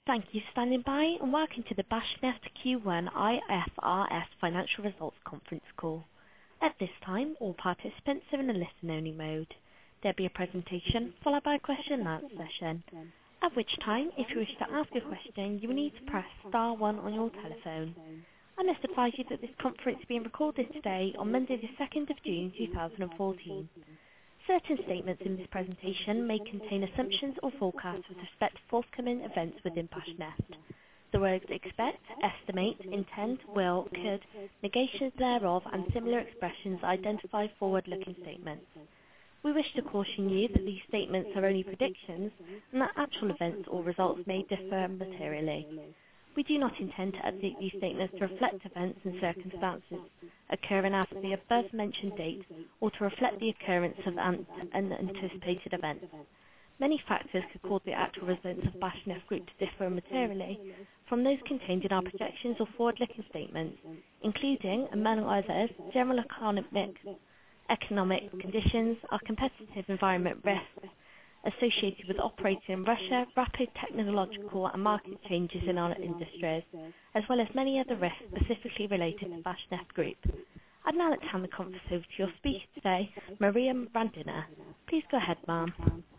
Thank you for standing by, and welcome to the Bashneft Q1 IFRS Financial Results Conference Call. At this time, all participants are in a listen-only mode. There'll be a presentation followed by a question-and-answer session, at which time, if you wish to ask a question, you will need to press star one on your telephone. I must advise you that this conference is being recorded today on Monday the 2nd of June 2014. Certain statements in this presentation may contain assumptions or forecasts with respect to forthcoming events within Bashneft. The words expect, estimate, intend, will, could, negations thereof, and similar expressions identify forward-looking statements. We wish to caution you that these statements are only predictions and that actual events or results may differ materially. We do not intend to update these statements to reflect events and circumstances occurring after the above-mentioned date or to reflect the occurrence of unanticipated events. Many factors could cause the actual results of Bashneft Group to differ materially from those contained in our projections or forward-looking statements, including, among others, general economic conditions, our competitive environment risks associated with operating in Russia, rapid technological and market changes in our industries, as well as many other risks specifically related to Bashneft Group. I'd now like to hand the conference over to your speaker today, Maria Randina. Please go ahead, ma'am.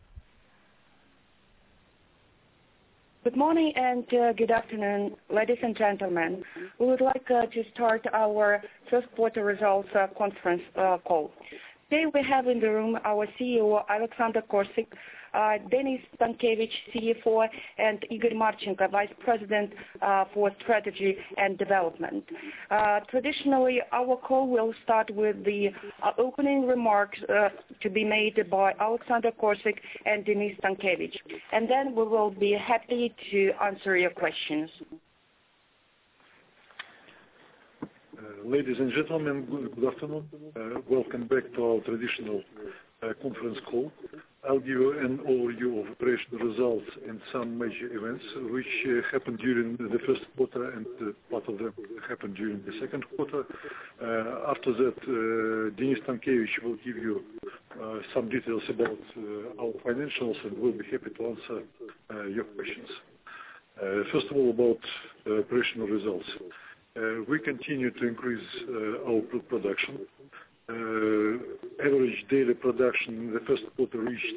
Good morning and good afternoon, ladies and gentlemen. We would like to start our first quarter results conference call. Today we have in the room our CEO, Alexander Korsik, Denis Stankevich, CFO, and Igor Marchenko, Vice President for Strategy and Development. Traditionally, our call will start with the opening remarks to be made by Alexander Korsik and Denis Stankevich, and then we will be happy to answer your questions. Ladies and gentlemen, good afternoon. Welcome back to our traditional conference call. I'll give you an overview of operational results and some major events which happened during the first quarter and part of them happened during the second quarter. After that, Denis Stankevich will give you some details about our financials and we'll be happy to answer your questions. First of all, about operational results. We continue to increase our production. Average daily production in the first quarter reached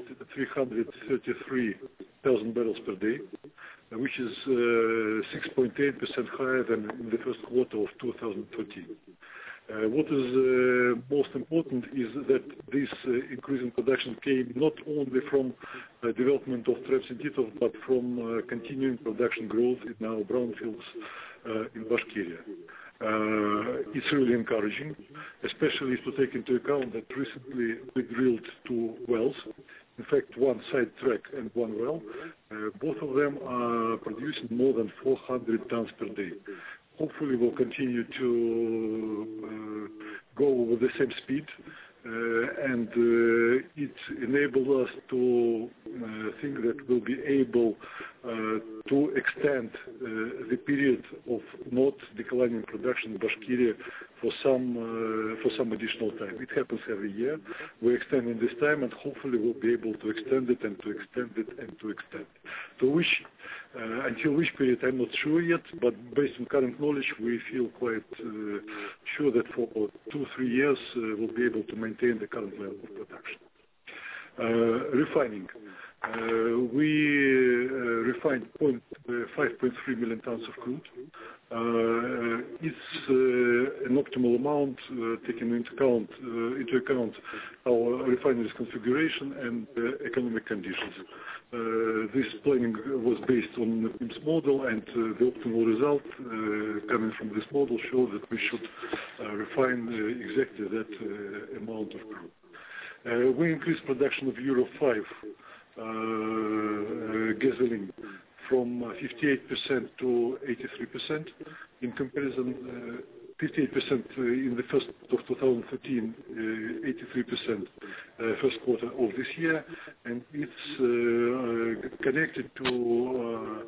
333,000 barrels per day, which is 6.8% higher than in the first quarter of 2013. What is most important is that this increase in production came not only from development of Trans and Titov, but from continuing production growth in our brownfields in Bashkiria. It's really encouraging, especially if you take into account that recently we drilled 2 wells, in fact one side track and 1 well. Both of them are producing more than 400 tons per day. Hopefully we'll continue to go with the same speed and it enables us to think that we'll be able to extend the period of not declining production in Bashkiria for some additional time. It happens every year. We're extending this time and hopefully we'll be able to extend it and to extend it and to extend. Until which period I'm not sure yet, but based on current knowledge we feel quite sure that for 2-3 years we'll be able to maintain the current level of production. Refining. We refined 5.3 million tons of crude. It's an optimal amount taking into account our refinery's configuration and economic conditions. This planning was based on the PIMS model, and the optimal result coming from this model showed that we should refine exactly that amount of crude. We increased production of Euro 5 gasoline from 58% to 83%. In comparison, 58% in the first of 2013, 83% first quarter of this year, and it's connected to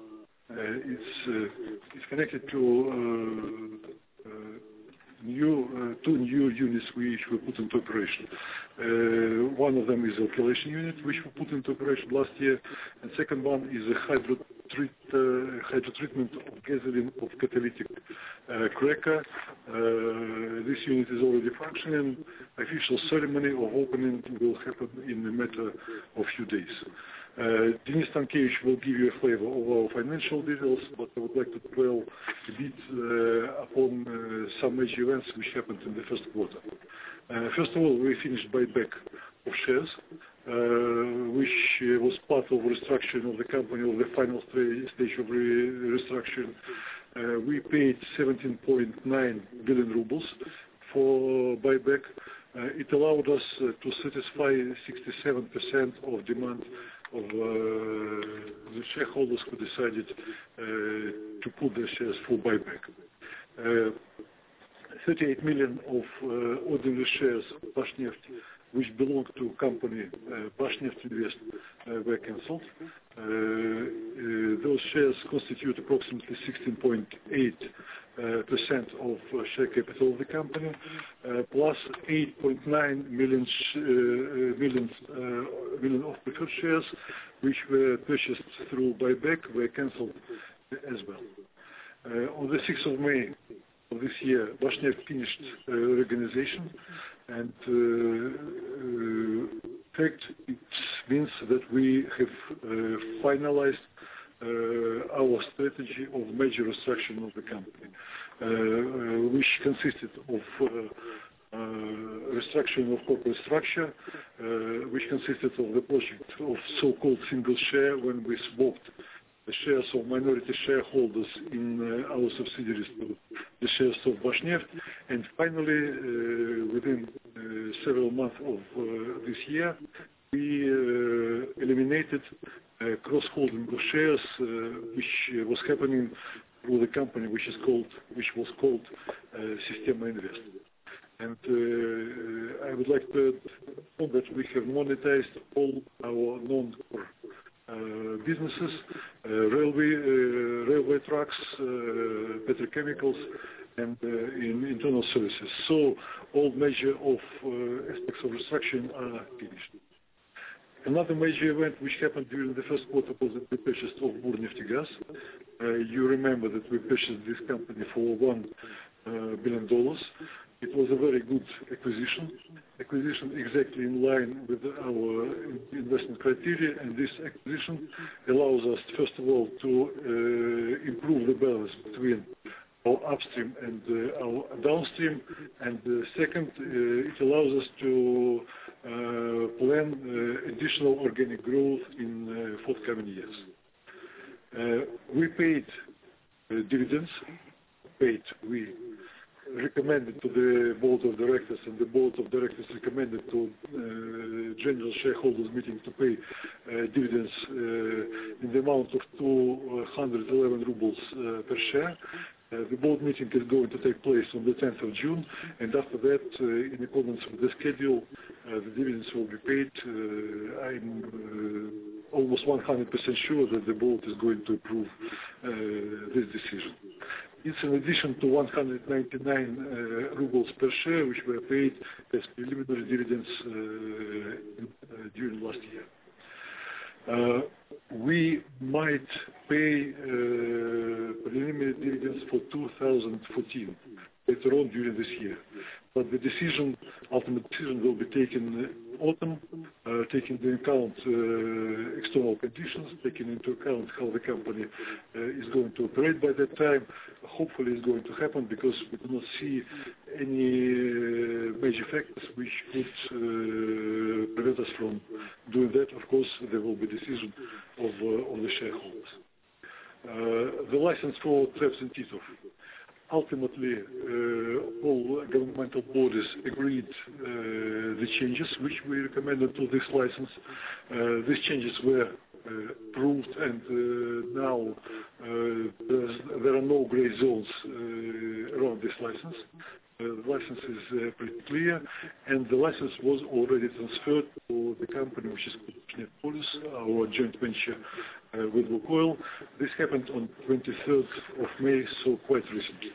two new units which were put into operation. One of them is alkylation unit which we put into operation last year, and second one is a hydrotreatment of gasoline of catalytic cracker. This unit is already functioning. Official ceremony of opening will happen in a matter of few days. Denis Stankevich will give you a flavor of our financial details, but I would like to dwell a bit upon some major events which happened in the first quarter. First of all, we finished buyback of shares, which was part of restructuring of the company, of the final stage of restructuring. We paid 17.9 billion rubles for buyback. It allowed us to satisfy 67% of demand of the shareholders who decided to put their shares for buyback. 38 million of ordinary shares of Bashneft, which belong to company Bashneft Invest, were cancelled. Those shares constitute approximately 16.8% of share capital of the company, plus 8.9 million of preferred shares, which were purchased through buyback, were cancelled as well. On the 6th of May of this year, Bashneft finished reorganization, and in fact it means that we have finalized our strategy of major restructuring of the company, which consisted of restructuring of corporate structure, which consisted of the project of so-called single share, when we swapped the shares of minority shareholders in our subsidiaries to the shares of Bashneft. And finally, within several months of this year, we eliminated cross-holding of shares, which was happening through the company which was called Sistema Invest. And I would like to add that we have monetized all our non-core businesses, railway trucks, petrochemicals, and in internal services. So all major of aspects of restructuring are finished. Another major event which happened during the first quarter was the purchase of Burneftegas. You remember that we purchased this company for $1 billion. It was a very good acquisition exactly in line with our investment criteria, and this acquisition allows us, first of all, to improve the balance between our upstream and our downstream, and second, it allows us to plan additional organic growth in forthcoming years. We paid dividends. We recommended to the board of directors, and the board of directors recommended to general shareholders meeting to pay dividends in the amount of 211 rubles per share. The board meeting is going to take place on the 10th of June, and after that, in accordance with the schedule, the dividends will be paid. I'm almost 100% sure that the board is going to approve this decision. It's in addition to 199 rubles per share, which were paid as preliminary dividends during last year. We might pay preliminary dividends for 2014 later on during this year, but the ultimate decision will be taken autumn, taking into account external conditions, taking into account how the company is going to operate by that time. Hopefully it's going to happen, because we do not see any major factors which could prevent us from doing that. Of course, there will be decision of the shareholders. The license for Trets and Titov. Ultimately, all governmental bodies agreed the changes which we recommended to this license. These changes were approved, and now there are no gray zones around this license. The license is pretty clear, and the license was already transferred to the company which is called Neftepolis, our joint venture with Lukoil. This happened on 23rd of May, so quite recently.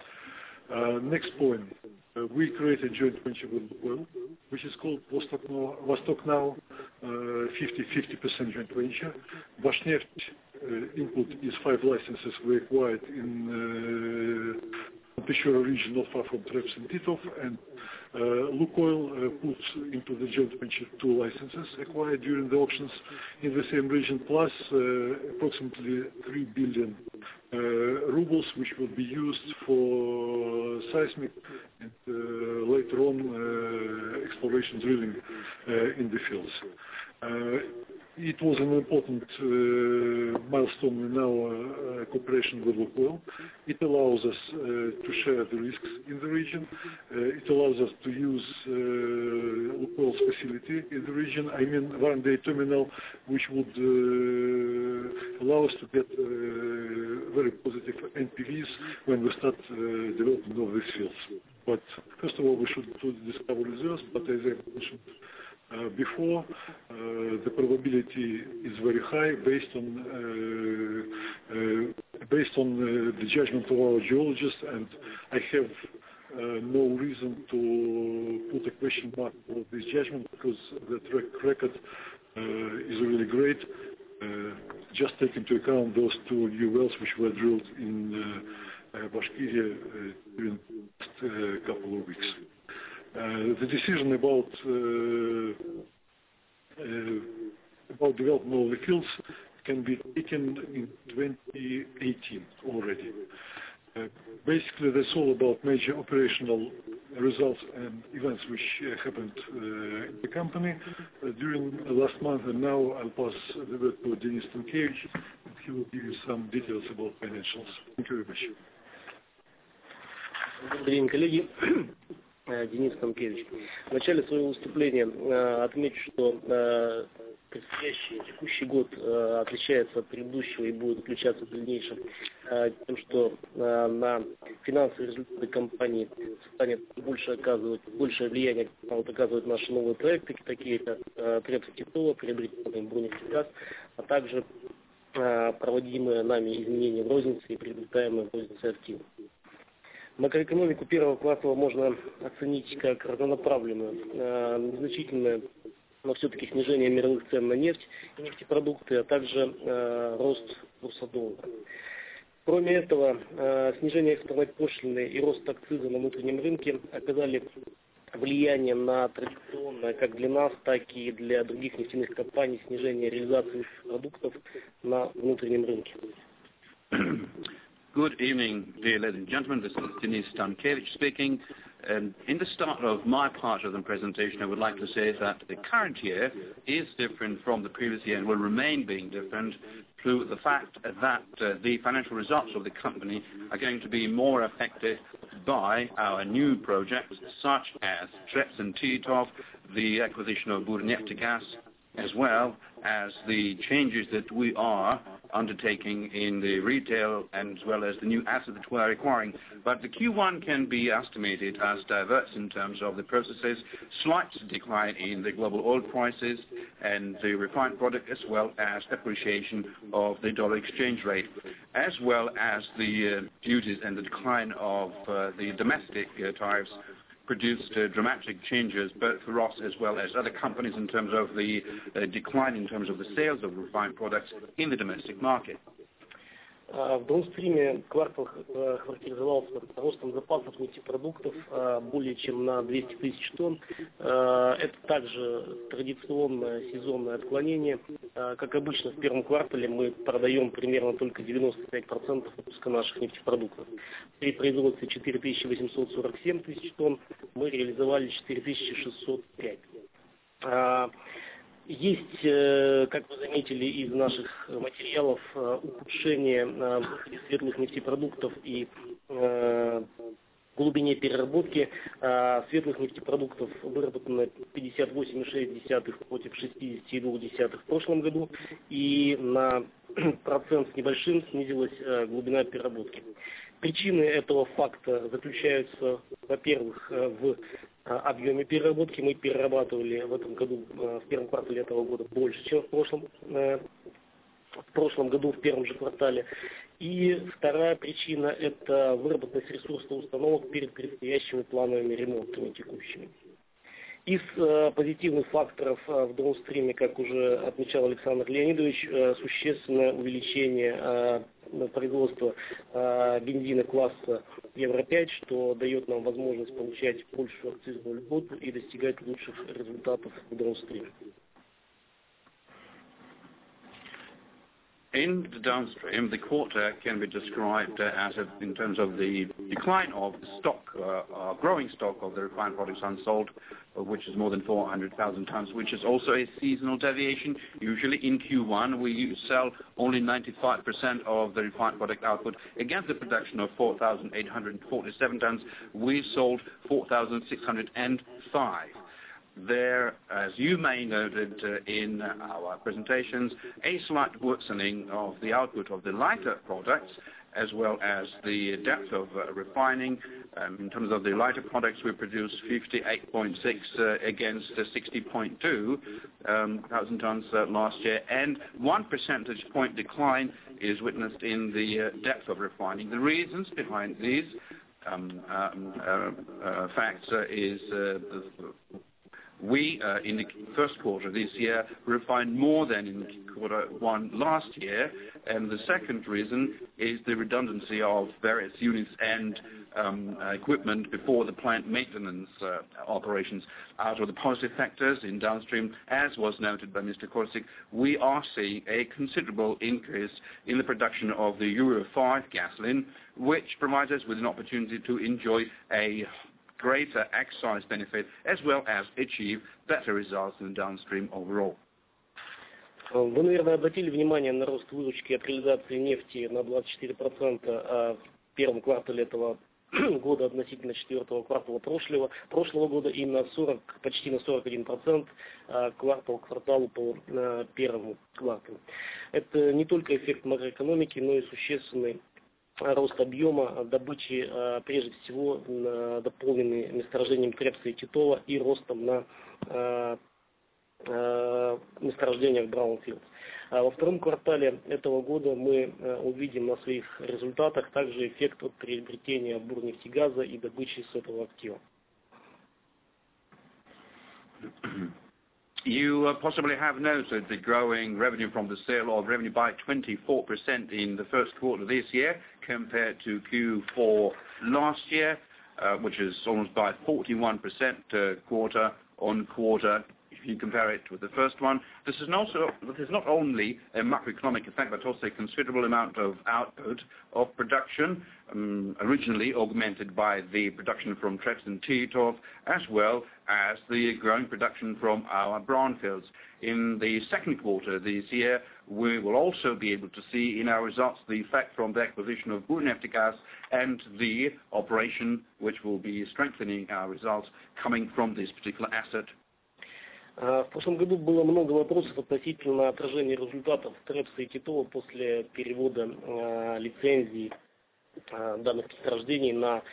Next point, we created a joint venture with Lukoil, which is called Vostok Now, 50-50% joint venture. Bashneft input is 5 licenses we acquired in Peshora region, not far from Treps and Titov, and Lukoil puts into the joint venture 2 licenses acquired during the auctions in the same region, plus approximately 3 billion rubles, which will be used for seismic and later on exploration drilling in the fields. It was an important milestone in our cooperation with Lukoil. It allows us to share the risks in the region. It allows us to use Lukoil's facility in the region. I mean, one-day terminal, which would allow us to get very positive NPVs when we start development of these fields. But first of all, we should discover reserves, but as I mentioned before, the probability is very high based on the judgment of our geologists, and I have no reason to put a question mark on this judgment because the track record is really great. Just take into account those 2 new wells which were drilled in Bashkiria during the last couple of weeks. The decision about development of the fields can be taken in 2018 already. Basically, that's all about major operational results and events which happened in the company during the last month, and now I'll pass the word to Denis Stankevich, and he will give you some details about financials. Thank you very much. Добрый день, коллеги. Денис Станкевич. В начале своего выступления отмечу, что предстоящий текущий год отличается от предыдущего и будет отличаться в дальнейшем тем, что на финансовые результаты компании станет большее влияние будут оказывать наши новые проекты, такие как Трепс и Титова, приобретенный Броннефтегаз, а также проводимые нами изменения в рознице и приобретаемые в рознице активы. Макроэкономику первого квартала можно оценить как разнонаправленную, незначительное, но все-таки снижение мировых цен на нефть и нефтепродукты, а также рост курса доллара. Кроме этого, снижение экспортной пошлины и рост акциза на внутреннем рынке оказали влияние на традиционное как для нас, так и для других нефтяных компаний снижение реализации продуктов на внутреннем рынке. Good evening, dear ladies and gentlemen. This is Denis Stankevich speaking. In the start of my part of the presentation, I would like to say that the current year is different from the previous year and will remain being different through the fact that the financial results of the company are going to be more affected by our new projects, such as Treps and Titov, the acquisition of Burneftegas, as well as the changes that we are undertaking in the retail and as well as the new assets that we are acquiring. But the Q1 can be estimated as diverse in terms of the processes, slight decline in the global oil prices and the refined product, as well as depreciation of the dollar exchange rate, as well as the duties and the decline of the domestic tariffs produced dramatic changes both for us as well as other companies in terms of the decline in terms of the sales of refined products in the domestic market. В Донстриме квартал характеризовался ростом запасов нефтепродуктов более чем на 200 тысяч тонн. Это также традиционное сезонное отклонение. Как обычно, в первом квартале мы продаем примерно только 95% выпуска наших нефтепродуктов. При производстве 4847 тысяч тонн мы реализовали 4605. Есть, как вы заметили из наших материалов, ухудшение светлых нефтепродуктов и глубине переработки. Светлых нефтепродуктов выработано 58,6 против 60,2 в прошлом году, и на процент с небольшим снизилась глубина переработки. Причины этого факта заключаются, во-первых, в объеме переработки. Мы перерабатывали в этом году, в первом квартале этого года больше, чем в прошлом году, в первом же квартале. И вторая причина – это выработанность ресурсных установок перед предстоящими плановыми ремонтами текущими. Из позитивных факторов в даунстриме, как уже отмечал Александр Леонидович, существенное увеличение производства бензина класса Евро-5, что дает нам возможность получать большую акцизную льготу и достигать лучших результатов в даунстриме. In the downstream, the quarter can be described as in terms of the decline of stock, growing stock of the refined products unsold, which is more than 400,000 tons, which is also a seasonal deviation. Usually in Q1 we sell only 95% of the refined product output. Against the production of 4,847 tons, we sold 4,605. There, as you may noted in our presentations, a slight worsening of the output of the lighter products, as well as the depth of refining. In terms of the lighter products, we produced 58.6 against 60.2 thousand tons last year, and 1 percentage point decline is witnessed in the depth of refining. The reasons behind these facts is we, in the first quarter this year, refined more than in quarter one last year, and the second reason is the redundancy of various units and equipment before the plant maintenance operations. Out of the positive factors in downstream, as was noted by Mr. Korsik, we are seeing a considerable increase in the production of the Euro 5 gasoline, which provides us with an opportunity to enjoy a greater excise benefit as well as achieve better results in downstream overall. Вы, наверное, обратили внимание на рост выручки от реализации нефти на 24% в первом квартале этого года относительно четвертого квартала прошлого года и на почти на 41% квартал к кварталу по первому кварталу. Это не только эффект макроэкономики, но и существенный рост объема добычи, прежде всего дополненный месторождением Крепса и Титова и ростом на месторождениях Браунфилдс. Во втором квартале этого года мы увидим на своих результатах также эффект от приобретения Бурнефтегаза и добычи с этого актива. You possibly have noted the growing revenue from the sale of revenue by 24% in the first quarter this year compared to Q4 last year, which is almost by 41% quarter on quarter. If you compare it with the first one, this is not only a macroeconomic effect, but also a considerable amount of output of production, originally augmented by the production from Treps and Titov, as well as the growing production from our brownfields. In the second quarter this year, we will also be able to see in our results the effect from the acquisition of Burneftegas and the operation which will be strengthening our results coming from this particular asset. В прошлом году было много вопросов относительно отражения результатов Трепса и Титова после перевода лицензий данных месторождений на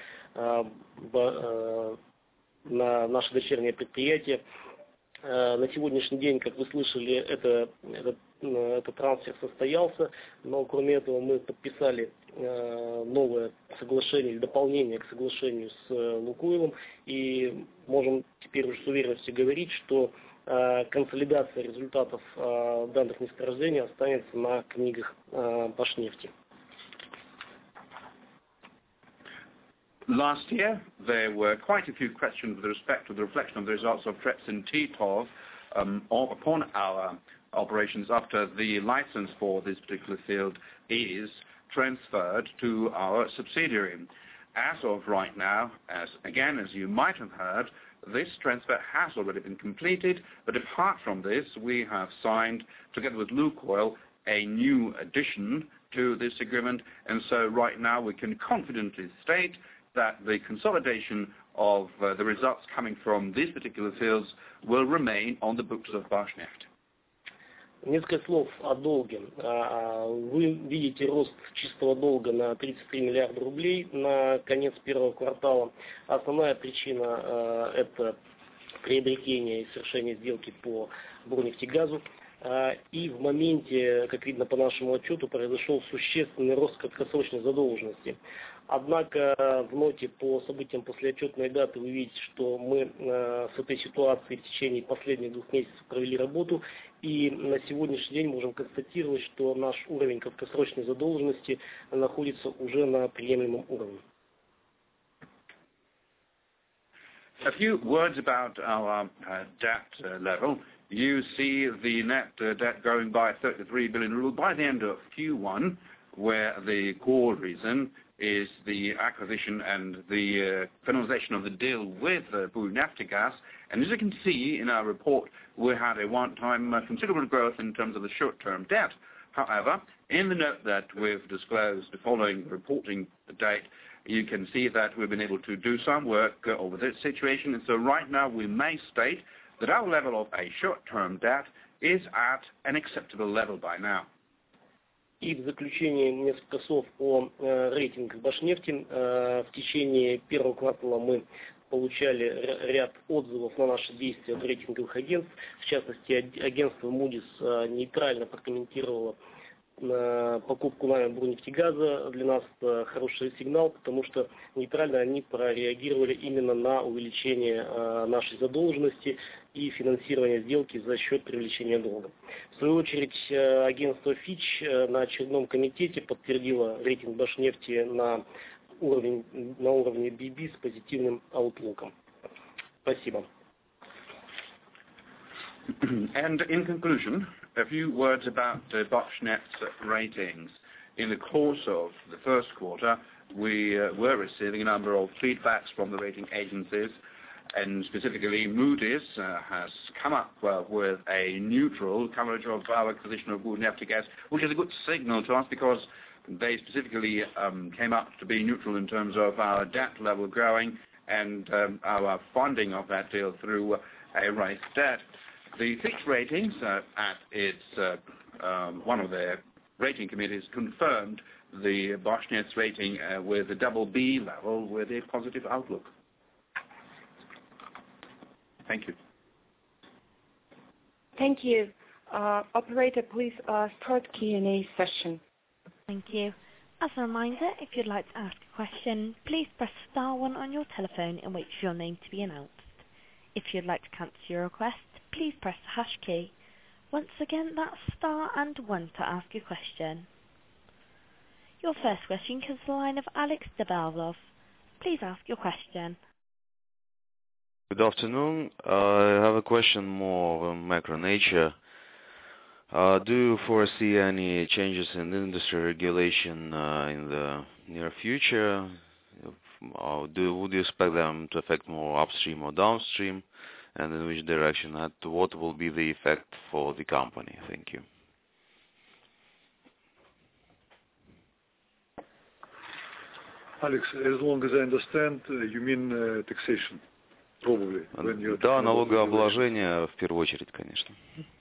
наше дочернее предприятие. На сегодняшний день, как вы слышали, этот трансфер состоялся, но кроме этого мы подписали новое соглашение или дополнение к соглашению с Лукойлом и можем теперь уже с уверенностью говорить, что консолидация результатов данных месторождений останется на книгах Башнефти. Last year, there were quite a few questions with respect to the reflection of the results of Treps and Titov upon our operations after the license for this particular field is transferred to our subsidiary. As of right now, as you might have heard, this transfer has already been completed, but apart from this, we have signed, together with Lukoil, a new addition to this agreement, and so right now we can confidently state that the consolidation of the results coming from these particular fields will remain on the books of Bashneft. Несколько слов о долге. Вы видите рост чистого долга на 33 миллиарда рублей на конец первого квартала. Основная причина – это приобретение и совершение сделки по Бурнефтегазу. И в моменте, как видно по нашему отчету, произошел существенный рост краткосрочной задолженности. Однако в ноте по событиям после отчетной даты вы видите, что мы с этой ситуацией в течение последних 2 месяцев провели работу, и на сегодняшний день можем констатировать, что наш уровень краткосрочной задолженности находится уже на приемлемом уровне. A few words about our debt level. You see the net debt growing by 33 billion rubles by the end of Q1, where the core reason is the acquisition and the finalization of the deal with Bunaftagaz. And as you can see in our report, we had a one-time considerable growth in terms of the short-term debt. However, in the note that we've disclosed following the reporting date, you can see that we've been able to do some work over this situation. And so right now we may state that our level of a short-term debt is at an acceptable level by now. И в заключение несколько слов о рейтингах Башнефти. В течение первого квартала мы получали ряд отзывов на наши действия от рейтинговых агентств. В частности, агентство Moody's нейтрально прокомментировало покупку нами Бурнефтегаза. Для нас это хороший сигнал, потому что нейтрально они прореагировали именно на увеличение нашей задолженности и финансирование сделки за счет привлечения долга. В свою очередь, агентство Fitch на очередном комитете подтвердило рейтинг Башнефти на уровне BB с позитивным аутлуком. Спасибо. And in conclusion, a few words about Bashneft's ratings. In the course of the first quarter, we were receiving a number of feedbacks from the rating agencies, and specifically Moody's has come up with a neutral coverage of our acquisition of Bunaftagaz, which is a good signal to us because they specifically came up to be neutral in terms of our debt level growing and our funding of that deal through a raised debt. The Fitch Ratings at its one of their rating committees confirmed the Bashnefts rating with a BB level with a positive outlook. Thank you. Thank you. Operator, please start Q&A session. Thank you. As a reminder, if you'd like to ask a question, please press star 1 on your telephone and wait for your name to be announced. If you'd like to cancel your request, please press the hash key. Once again, that's star and 1 to ask a question. Your first question comes to the line of Alex Debalov. Please ask your question. Good afternoon. I have a question more of a macro nature. Do you foresee any changes in industry regulation in the near future? Would you expect them to affect more upstream or downstream? And in which direction? And what will be the effect for the company? Thank you. Alex, as long as I understand, you mean taxation, probably. Да, налогообложение в первую очередь, конечно.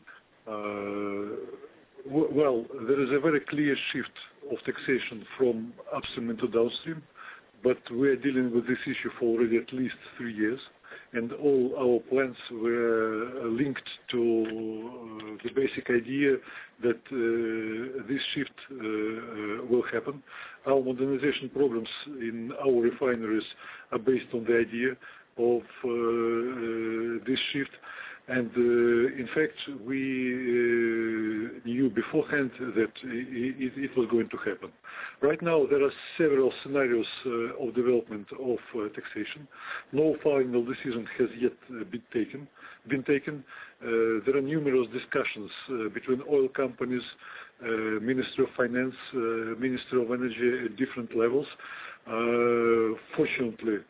Well, there is a very clear shift of taxation from upstream into downstream, but we are dealing with this issue for already at least 3 years, and all our plans were linked to the basic idea that this shift will happen. Our modernization programs in our refineries are based on the idea of this shift. And in fact, we knew beforehand that it was going to happen. Right now, there are several scenarios of development of taxation. No final decision has yet been taken. There are numerous discussions between oil companies, Ministry of Finance, Ministry of Energy at different levels. Fortunately,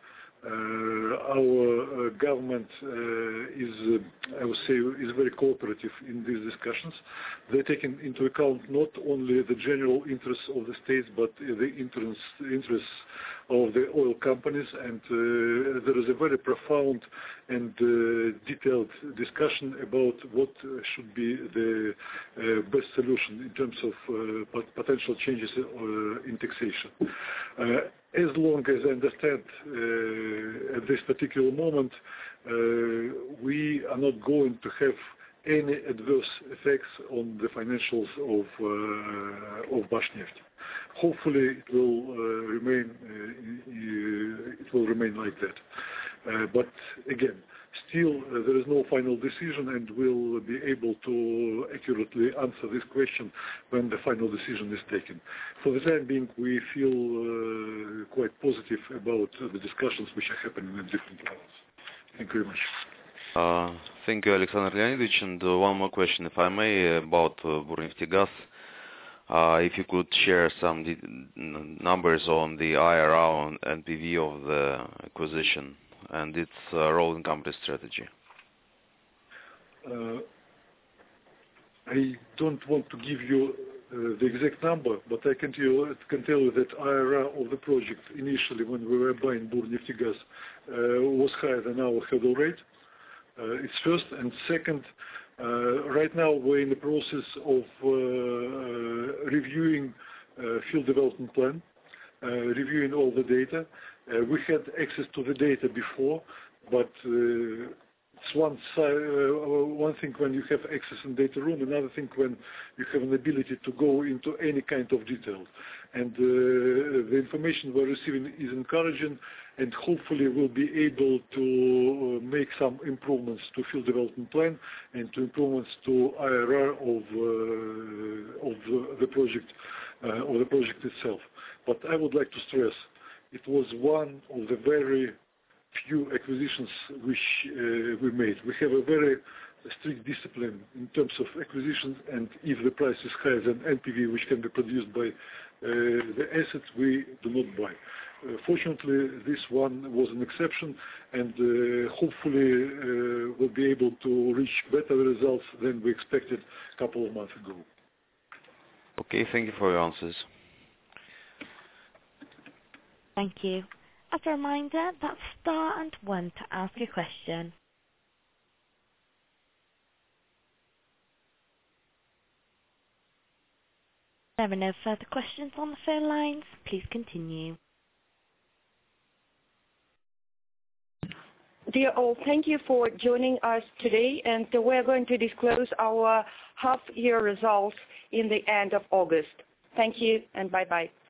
our government is, I would say, is very cooperative in these discussions. They take into account not only the general interests of the states, but the interests of the oil companies, and there is a very profound and detailed discussion about what should be the best solution in terms of potential changes in taxation. As long as I understand, at this particular moment, we are not going to have any adverse effects on the financials of Bashneft. Hopefully, it will remain like that. But again, still there is no final decision, and we'll be able to accurately answer this question when the final decision is taken. For the time being, we feel quite positive about the discussions which are happening at different levels. Thank you very much. Thank you, Alexander Leonidovich. And one more question, if I may, about Burneftegas. If you could share some numbers on the IRR and NPV of the acquisition and its role in company strategy. I don't want to give you the exact number, but I can tell you that IRR of the project initially, when we were buying Burneftegas, was higher than our hurdle rate. It's first, and second, right now we're in the process of reviewing field development plan, reviewing all the data. We had access to the data before, but it's one thing when you have access in data room, another thing when you have an ability to go into any kind of detail. And the information we're receiving is encouraging, and hopefully we'll be able to make some improvements to field development plan and to improvements to IRR of the project or the project itself. But I would like to stress, it was one of the very few acquisitions which we made. We have a very strict discipline in terms of acquisitions, and if the price is higher than NPV, which can be produced by the assets, we do not buy. Fortunately, this one was an exception, and hopefully we'll be able to reach better results than we expected a couple of months ago. Okay, thank you for your answers. Thank you. As a reminder, that's star and 1 to ask a question. There are no further questions on the phone lines. Please continue. Dear all, thank you for joining us today, and we're going to disclose our half-year results in the end of August. Thank you, and bye-bye.